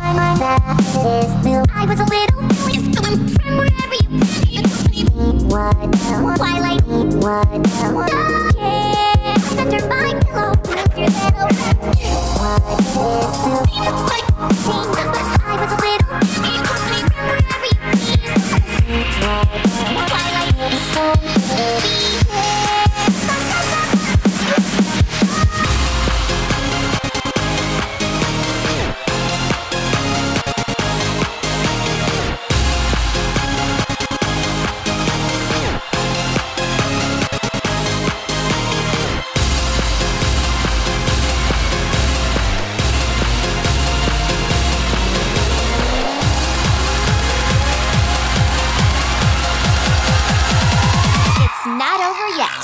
I was a little foolish, so I'm from wherever you can. You told me what? Twilight. What? Yeah, under my pillow. Your little what is the like thing? But I was a little foolish. You told me from wherever you can. What? Twilight. So not over yet.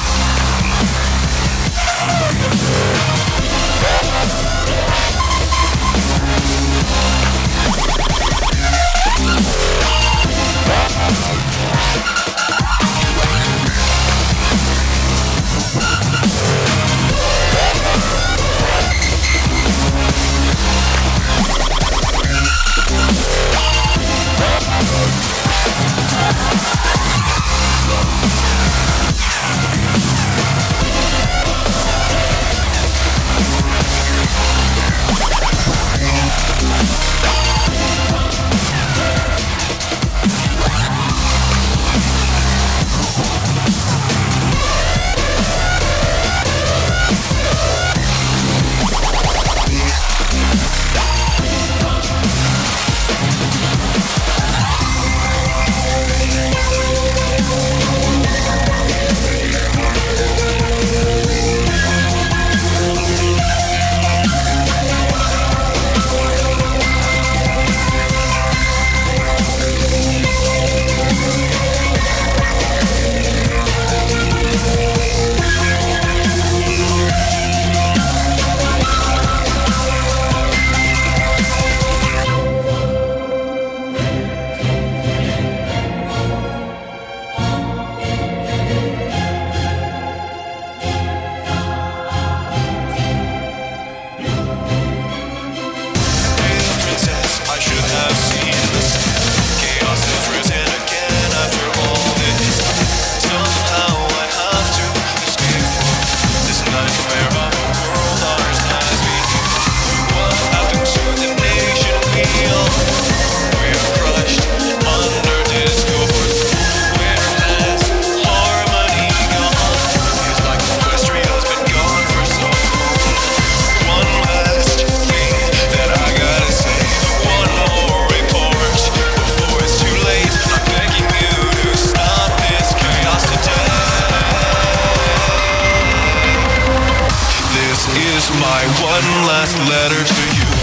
My one last letter to you.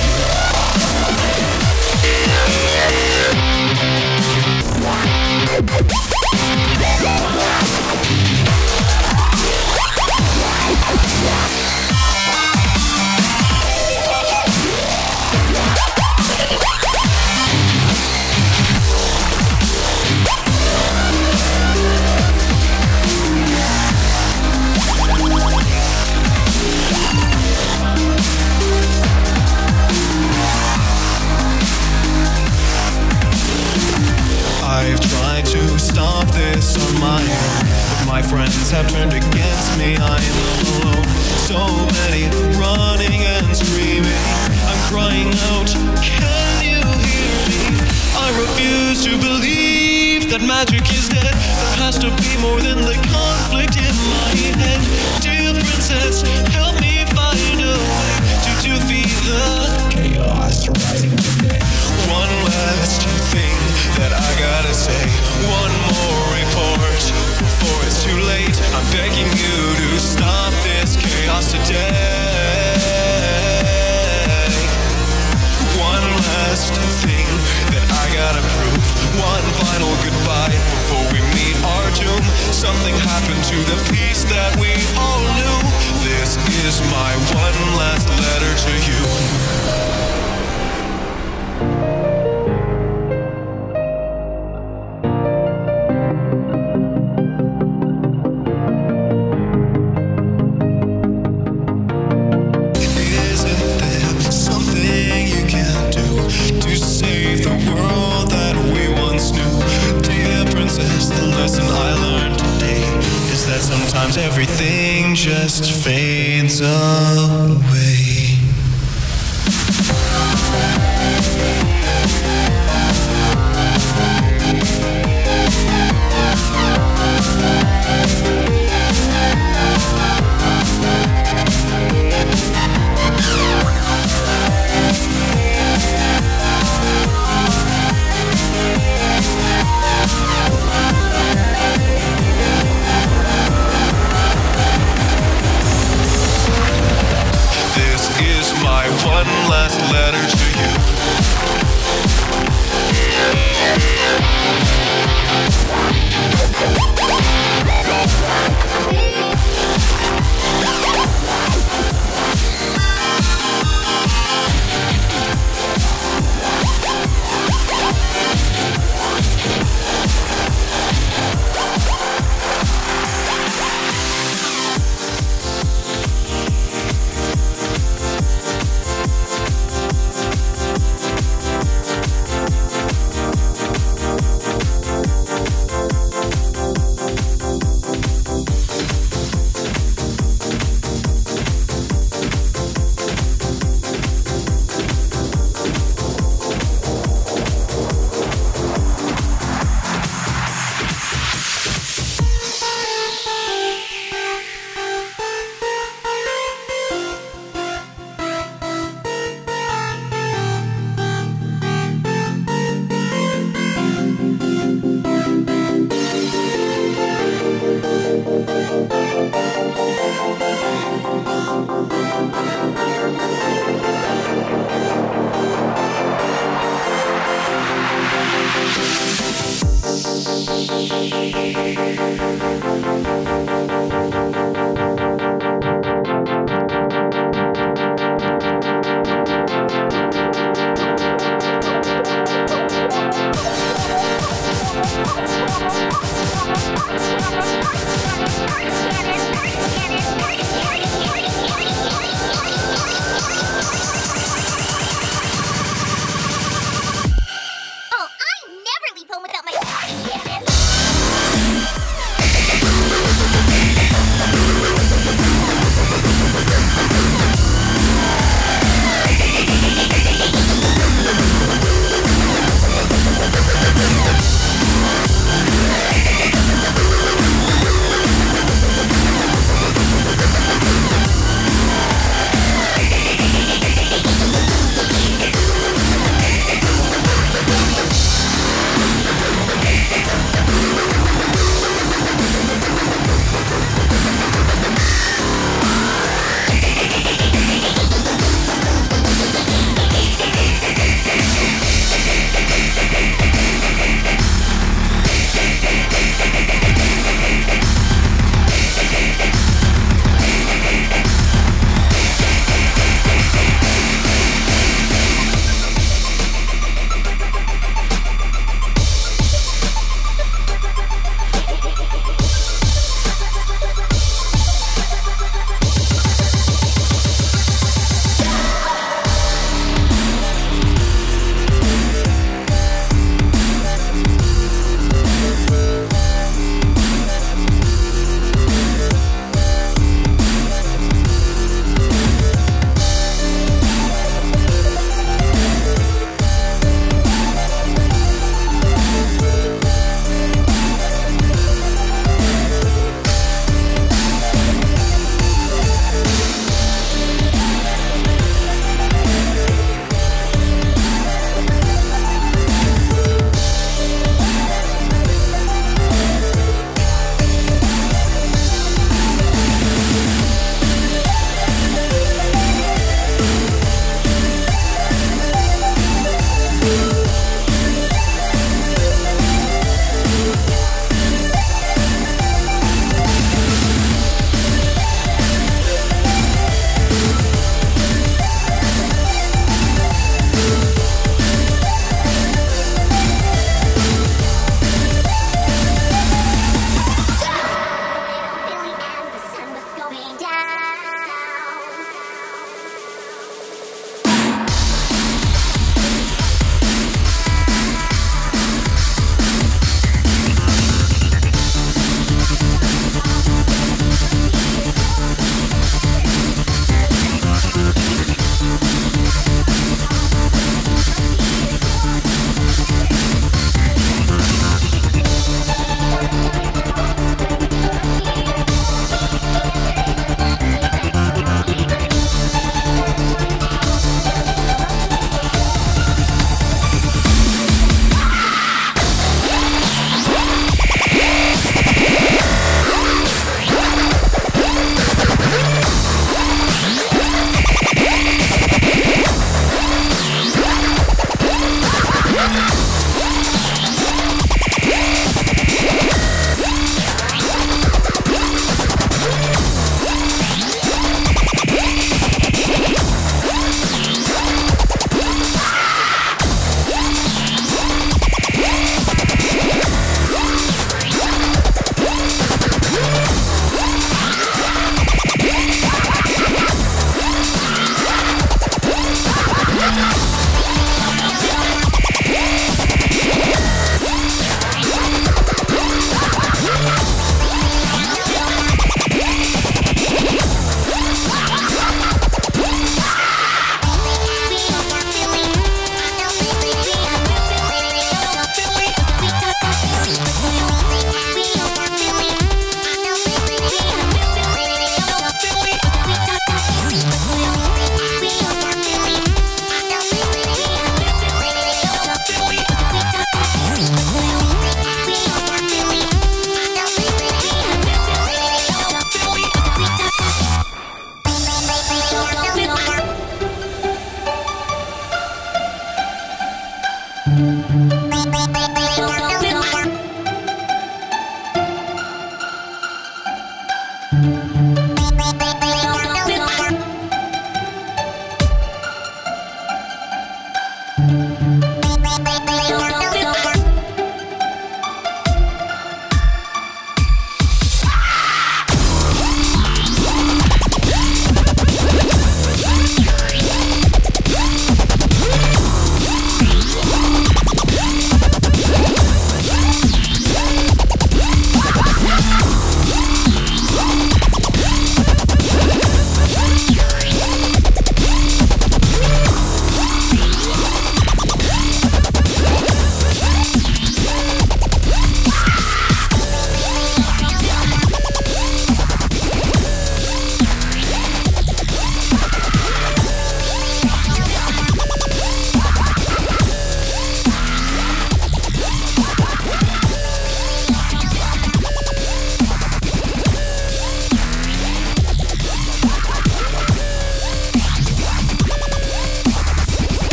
I've tried to stop this on my own, but my friends have turned against me. I'm alone, so many running and screaming. I'm crying out, can you hear me? I refuse to believe that magic is dead. There has to be more than the conflict in my head. Dear princess, help me find a way to defeat the chaos rising today. One last thing that I gotta say, one more report before it's too late. I'm begging you to stop this chaos today. One last thing that I gotta prove, one final goodbye before we meet our doom. Something happened to the peace that we all knew. This is my one last letter to you. Isn't there something you can do? everything just fades away. One last letter to you.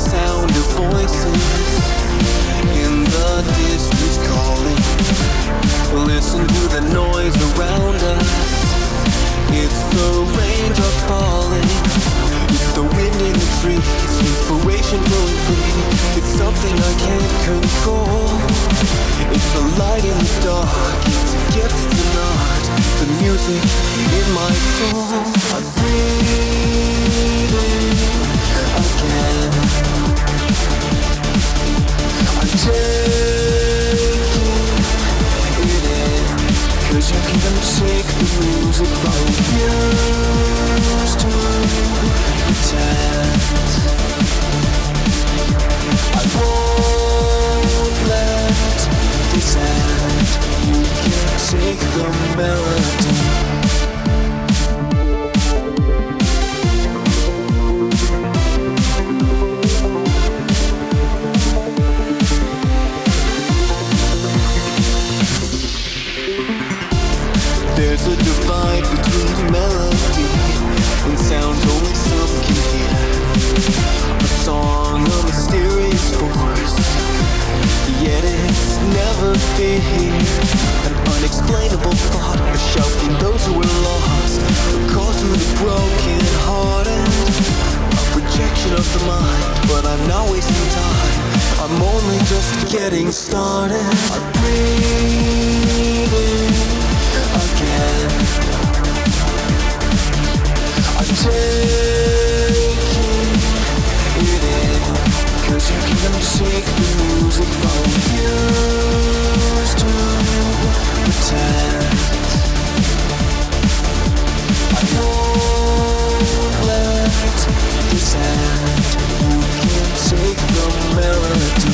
sound of voices in the distance calling. Listen to the noise around us. It's the raindrops falling. It's the wind in the trees, inspiration flowing free. It's something I can't control. It's a light in the dark. It's a gift, it's an art. The music in my soul. I'm breathing again. I'm taking it in, 'cause you can't take the music from used to pretend. I won't let this end. You can't take the melody. There's a divide between melody and sounds only some can hear. A song, a mysterious force, yet it's never feared. An unexplainable thought, a shout from those who are lost, a call to the broken hearted. A projection of the mind, but I'm not wasting time. I'm only just getting started. I'm breathing again. I'm taking it in, 'cause you can't take the music from used to pretend. I won't let this end. You can't take the melody.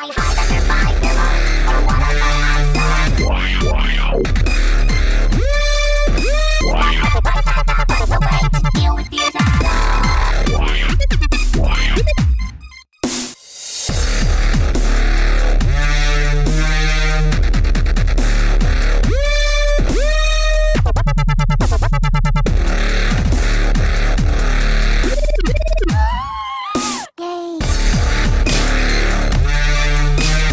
I hide under my pillow, or what am I outside? What's the way to deal with fears at all? Yay.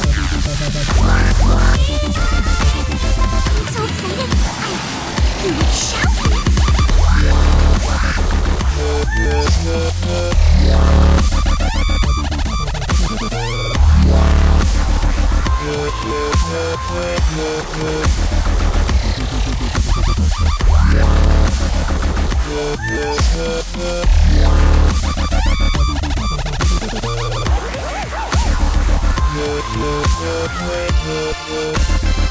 so excited. I shall be.